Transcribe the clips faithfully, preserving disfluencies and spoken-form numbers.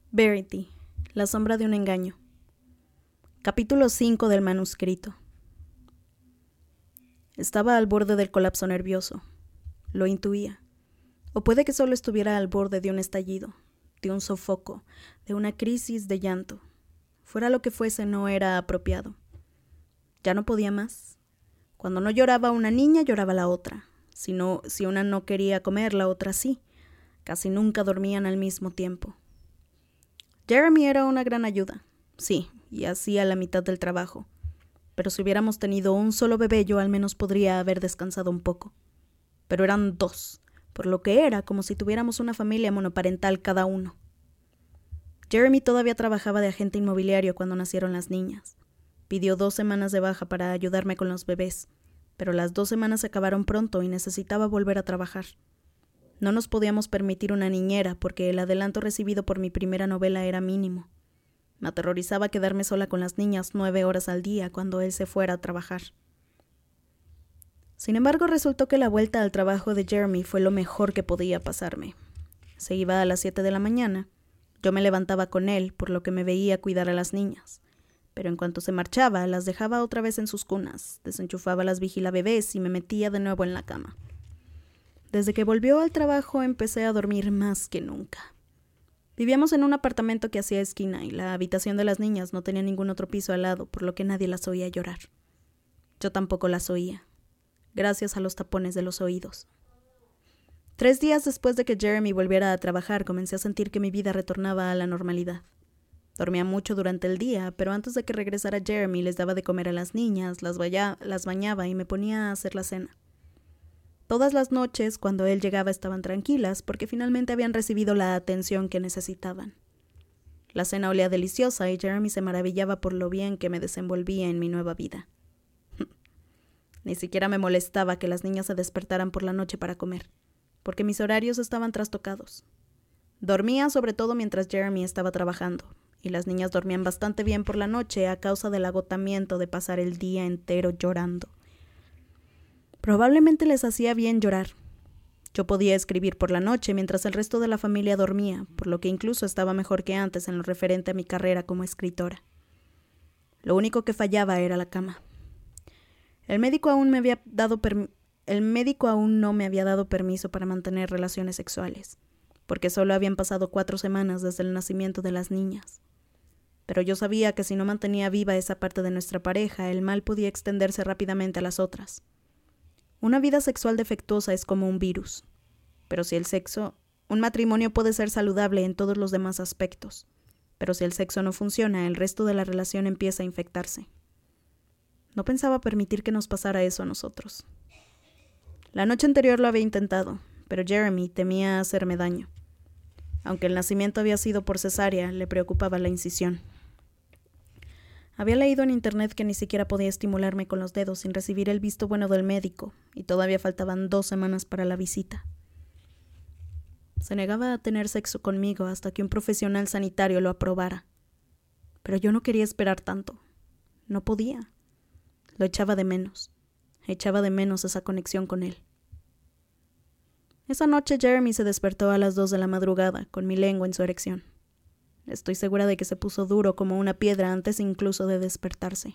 Verity, la sombra de un engaño. Capítulo cinco del manuscrito. Estaba al borde del colapso nervioso. Lo intuía. O puede que solo estuviera al borde de un estallido, de un sofoco, de una crisis de llanto. Fuera lo que fuese, no era apropiado. Ya no podía más. Cuando no lloraba una niña, lloraba la otra. Si no, si una no quería comer, la otra sí. Casi nunca dormían al mismo tiempo. Jeremy era una gran ayuda, sí, y hacía la mitad del trabajo. Pero si hubiéramos tenido un solo bebé, yo al menos podría haber descansado un poco. Pero eran dos, por lo que era como si tuviéramos una familia monoparental cada uno. Jeremy todavía trabajaba de agente inmobiliario cuando nacieron las niñas. Pidió dos semanas de baja para ayudarme con los bebés, pero las dos semanas se acabaron pronto y necesitaba volver a trabajar. No nos podíamos permitir una niñera porque el adelanto recibido por mi primera novela era mínimo. Me aterrorizaba quedarme sola con las niñas nueve horas al día cuando él se fuera a trabajar. Sin embargo, resultó que la vuelta al trabajo de Jeremy fue lo mejor que podía pasarme. Se iba a las siete de la mañana. Yo me levantaba con él, por lo que me veía cuidar a las niñas. Pero en cuanto se marchaba, las dejaba otra vez en sus cunas, desenchufaba las vigilabebés y me metía de nuevo en la cama. Desde que volvió al trabajo empecé a dormir más que nunca. Vivíamos en un apartamento que hacía esquina y la habitación de las niñas no tenía ningún otro piso al lado, por lo que nadie las oía llorar. Yo tampoco las oía, gracias a los tapones de los oídos. Tres días después de que Jeremy volviera a trabajar, comencé a sentir que mi vida retornaba a la normalidad. Dormía mucho durante el día, pero antes de que regresara Jeremy les daba de comer a las niñas, las, baya- las bañaba y me ponía a hacer la cena. Todas las noches, cuando él llegaba, estaban tranquilas porque finalmente habían recibido la atención que necesitaban. La cena olía deliciosa y Jeremy se maravillaba por lo bien que me desenvolvía en mi nueva vida. Ni siquiera me molestaba que las niñas se despertaran por la noche para comer, porque mis horarios estaban trastocados. Dormía sobre todo mientras Jeremy estaba trabajando, y las niñas dormían bastante bien por la noche a causa del agotamiento de pasar el día entero llorando. Probablemente les hacía bien llorar. Yo podía escribir por la noche mientras el resto de la familia dormía, por lo que incluso estaba mejor que antes en lo referente a mi carrera como escritora. Lo único que fallaba era la cama. El médico aún me había dado permi- el médico aún no me había dado permiso para mantener relaciones sexuales, porque solo habían pasado cuatro semanas desde el nacimiento de las niñas. Pero yo sabía que si no mantenía viva esa parte de nuestra pareja, el mal podía extenderse rápidamente a las otras. Una vida sexual defectuosa es como un virus, pero si el sexo, un matrimonio puede ser saludable en todos los demás aspectos, pero si el sexo no funciona, el resto de la relación empieza a infectarse. No pensaba permitir que nos pasara eso a nosotros. La noche anterior lo había intentado, pero Jeremy temía hacerme daño. Aunque el nacimiento había sido por cesárea, le preocupaba la incisión. Había leído en internet que ni siquiera podía estimularme con los dedos sin recibir el visto bueno del médico, y todavía faltaban dos semanas para la visita. Se negaba a tener sexo conmigo hasta que un profesional sanitario lo aprobara. Pero yo no quería esperar tanto. No podía. Lo echaba de menos. Echaba de menos esa conexión con él. Esa noche Jeremy se despertó a las dos de la madrugada, con mi lengua en su erección. Estoy segura de que se puso duro como una piedra antes incluso de despertarse.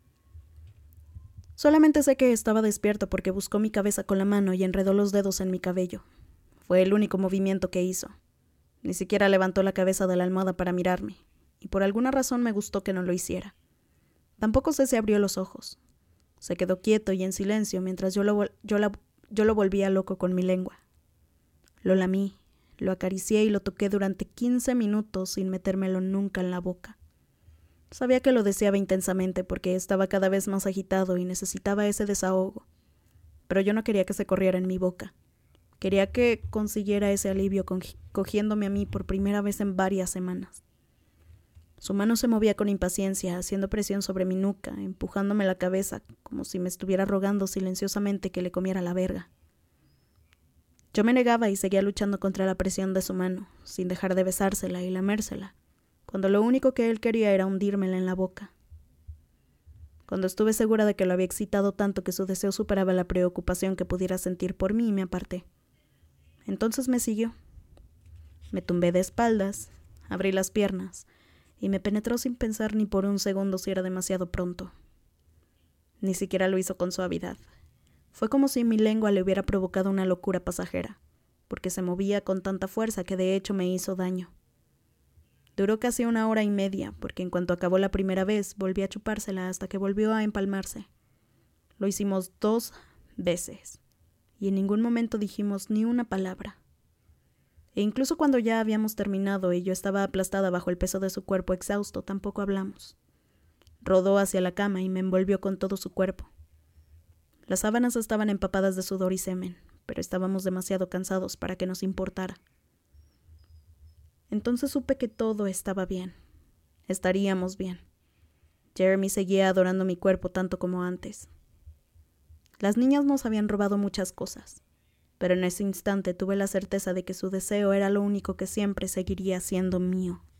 Solamente sé que estaba despierto porque buscó mi cabeza con la mano y enredó los dedos en mi cabello. Fue el único movimiento que hizo. Ni siquiera levantó la cabeza de la almohada para mirarme, y por alguna razón me gustó que no lo hiciera. Tampoco sé si abrió los ojos. Se quedó quieto y en silencio mientras yo lo, yo la, yo lo volvía loco con mi lengua. Lo lamí. Lo acaricié y lo toqué durante quince minutos sin metérmelo nunca en la boca. Sabía que lo deseaba intensamente porque estaba cada vez más agitado y necesitaba ese desahogo. Pero yo no quería que se corriera en mi boca. Quería que consiguiera ese alivio cogiéndome a mí por primera vez en varias semanas. Su mano se movía con impaciencia, haciendo presión sobre mi nuca, empujándome la cabeza como si me estuviera rogando silenciosamente que le comiera la verga. Yo me negaba y seguía luchando contra la presión de su mano, sin dejar de besársela y lamérsela, cuando lo único que él quería era hundírmela en la boca. Cuando estuve segura de que lo había excitado tanto que su deseo superaba la preocupación que pudiera sentir por mí, me aparté. Entonces me siguió. Me tumbé de espaldas, abrí las piernas y me penetró sin pensar ni por un segundo si era demasiado pronto. Ni siquiera lo hizo con suavidad. Fue como si mi lengua le hubiera provocado una locura pasajera, porque se movía con tanta fuerza que de hecho me hizo daño. Duró casi una hora y media, porque en cuanto acabó la primera vez, volví a chupársela hasta que volvió a empalmarse. Lo hicimos dos veces, y en ningún momento dijimos ni una palabra. E incluso cuando ya habíamos terminado y yo estaba aplastada bajo el peso de su cuerpo exhausto, tampoco hablamos. Rodó hacia la cama y me envolvió con todo su cuerpo. Las sábanas estaban empapadas de sudor y semen, pero estábamos demasiado cansados para que nos importara. Entonces supe que todo estaba bien. Estaríamos bien. Jeremy seguía adorando mi cuerpo tanto como antes. Las niñas nos habían robado muchas cosas, pero en ese instante tuve la certeza de que su deseo era lo único que siempre seguiría siendo mío.